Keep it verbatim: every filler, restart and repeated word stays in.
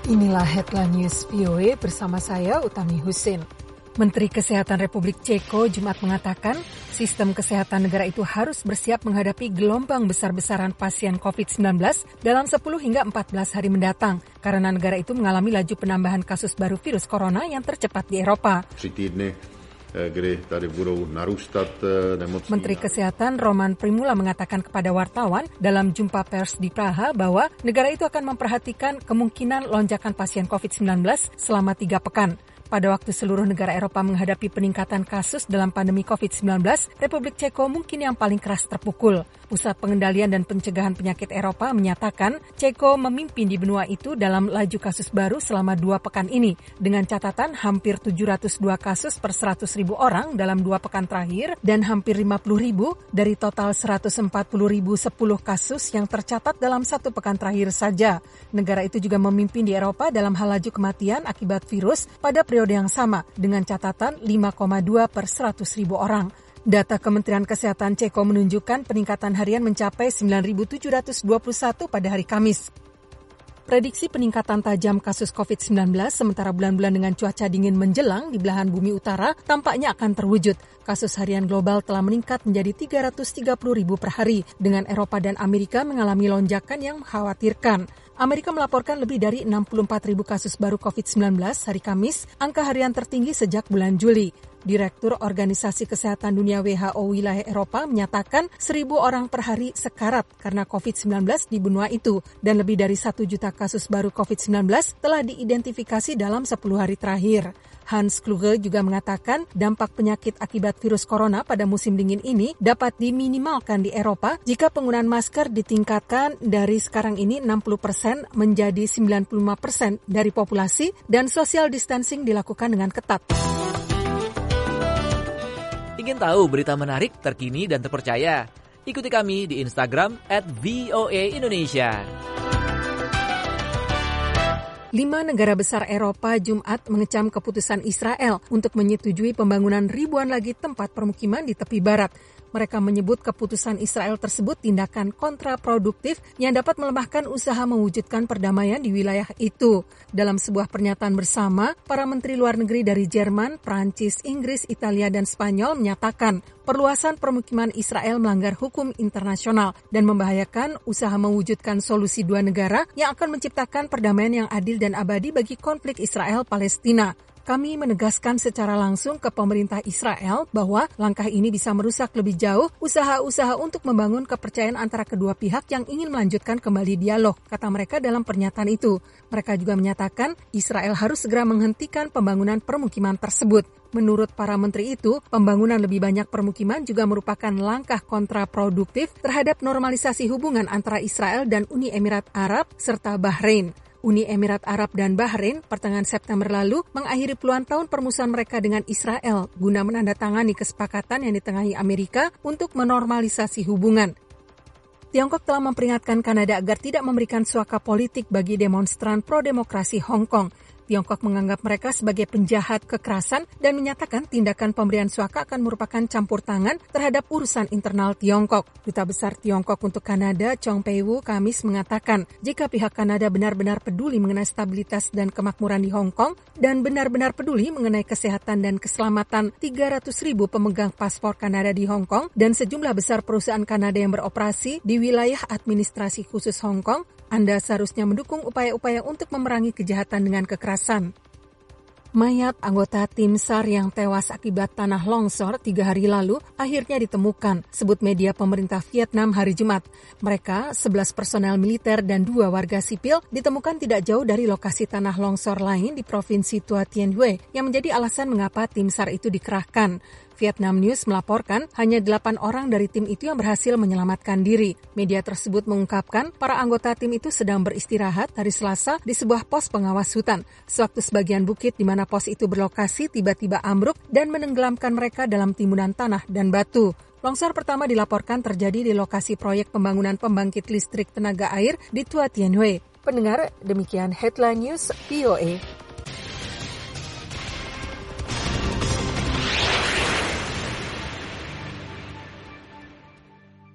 Inilah Headline News V O A bersama saya Utami Husin. Menteri Kesehatan Republik Ceko Jumat mengatakan sistem kesehatan negara itu harus bersiap menghadapi gelombang besar-besaran pasien covid sembilan belas dalam sepuluh hingga empat belas hari mendatang karena negara itu mengalami laju penambahan kasus baru virus corona yang tercepat di Eropa. Menteri Kesehatan Roman Primula mengatakan kepada wartawan dalam jumpa pers di Praha bahwa negara itu akan memperhatikan kemungkinan lonjakan pasien covid sembilan belas selama tiga pekan. Pada waktu seluruh negara Eropa menghadapi peningkatan kasus dalam pandemi covid sembilan belas, Republik Ceko mungkin yang paling keras terpukul. Pusat Pengendalian dan Pencegahan Penyakit Eropa menyatakan Ceko memimpin di benua itu dalam laju kasus baru selama dua pekan ini, dengan catatan hampir tujuh ratus dua kasus per seratus ribu orang dalam dua pekan terakhir dan hampir lima puluh ribu dari total seratus empat puluh ribu sepuluh kasus yang tercatat dalam satu pekan terakhir saja. Negara itu juga memimpin di Eropa dalam hal laju kematian akibat virus pada periode yang sama dengan catatan lima koma dua per seratus ribu orang. Data Kementerian Kesehatan Ceko menunjukkan peningkatan harian mencapai sembilan ribu tujuh ratus dua puluh satu pada hari Kamis. Prediksi peningkatan tajam kasus covid sembilan belas sementara bulan-bulan dengan cuaca dingin menjelang di belahan bumi utara tampaknya akan terwujud. Kasus harian global telah meningkat menjadi tiga ratus tiga puluh ribu per hari, dengan Eropa dan Amerika mengalami lonjakan yang mengkhawatirkan. Amerika melaporkan lebih dari enam puluh empat ribu kasus baru covid sembilan belas hari Kamis, angka harian tertinggi sejak bulan Juli. Direktur Organisasi Kesehatan Dunia W H O wilayah Eropa menyatakan seribu orang per hari sekarat karena covid sembilan belas di benua itu dan lebih dari satu juta kasus baru covid sembilan belas telah diidentifikasi dalam sepuluh hari terakhir. Hans Kluge juga mengatakan dampak penyakit akibat virus corona pada musim dingin ini dapat diminimalkan di Eropa jika penggunaan masker ditingkatkan dari sekarang ini enam puluh persen menjadi sembilan puluh lima persen dari populasi dan social distancing dilakukan dengan ketat. Ingin tahu berita menarik, terkini, dan terpercaya? Ikuti kami di Instagram at V O A Indonesia. Lima negara besar Eropa Jumat mengecam keputusan Israel untuk menyetujui pembangunan ribuan lagi tempat permukiman di tepi barat. Mereka menyebut keputusan Israel tersebut tindakan kontraproduktif yang dapat melemahkan usaha mewujudkan perdamaian di wilayah itu. Dalam sebuah pernyataan bersama, para menteri luar negeri dari Jerman, Prancis, Inggris, Italia, dan Spanyol menyatakan perluasan permukiman Israel melanggar hukum internasional dan membahayakan usaha mewujudkan solusi dua negara yang akan menciptakan perdamaian yang adil dan abadi bagi konflik Israel-Palestina. Kami menegaskan secara langsung ke pemerintah Israel bahwa langkah ini bisa merusak lebih jauh usaha-usaha untuk membangun kepercayaan antara kedua pihak yang ingin melanjutkan kembali dialog, kata mereka dalam pernyataan itu. Mereka juga menyatakan Israel harus segera menghentikan pembangunan permukiman tersebut. Menurut para menteri itu, pembangunan lebih banyak permukiman juga merupakan langkah kontraproduktif terhadap normalisasi hubungan antara Israel dan Uni Emirat Arab serta Bahrain. Uni Emirat Arab dan Bahrain pertengahan September lalu mengakhiri puluhan tahun permusuhan mereka dengan Israel guna menandatangani kesepakatan yang ditengahi Amerika untuk menormalisasi hubungan. Tiongkok telah memperingatkan Kanada agar tidak memberikan suaka politik bagi demonstran pro-demokrasi Hong Kong. Tiongkok menganggap mereka sebagai penjahat kekerasan dan menyatakan tindakan pemberian suaka akan merupakan campur tangan terhadap urusan internal Tiongkok. Duta Besar Tiongkok untuk Kanada, Chong Pei-Wu, Kamis mengatakan jika pihak Kanada benar-benar peduli mengenai stabilitas dan kemakmuran di Hong Kong dan benar-benar peduli mengenai kesehatan dan keselamatan tiga ratus ribu pemegang paspor Kanada di Hong Kong dan sejumlah besar perusahaan Kanada yang beroperasi di wilayah administrasi khusus Hong Kong, Anda seharusnya mendukung upaya-upaya untuk memerangi kejahatan dengan kekerasan. Mayat anggota tim SAR yang tewas akibat tanah longsor tiga hari lalu akhirnya ditemukan, sebut media pemerintah Vietnam hari Jumat. Mereka, sebelas personel militer dan dua warga sipil, ditemukan tidak jauh dari lokasi tanah longsor lain di Provinsi Tua Tien Hue yang menjadi alasan mengapa tim SAR itu dikerahkan. Vietnam News melaporkan hanya delapan orang dari tim itu yang berhasil menyelamatkan diri. Media tersebut mengungkapkan para anggota tim itu sedang beristirahat hari Selasa di sebuah pos pengawas hutan. Sewaktu sebagian bukit di mana pos itu berlokasi tiba-tiba ambruk dan menenggelamkan mereka dalam timbunan tanah dan batu. Longsor pertama dilaporkan terjadi di lokasi proyek pembangunan pembangkit listrik tenaga air di Tua Tien Hue. Pendengar, demikian Headline News V O A.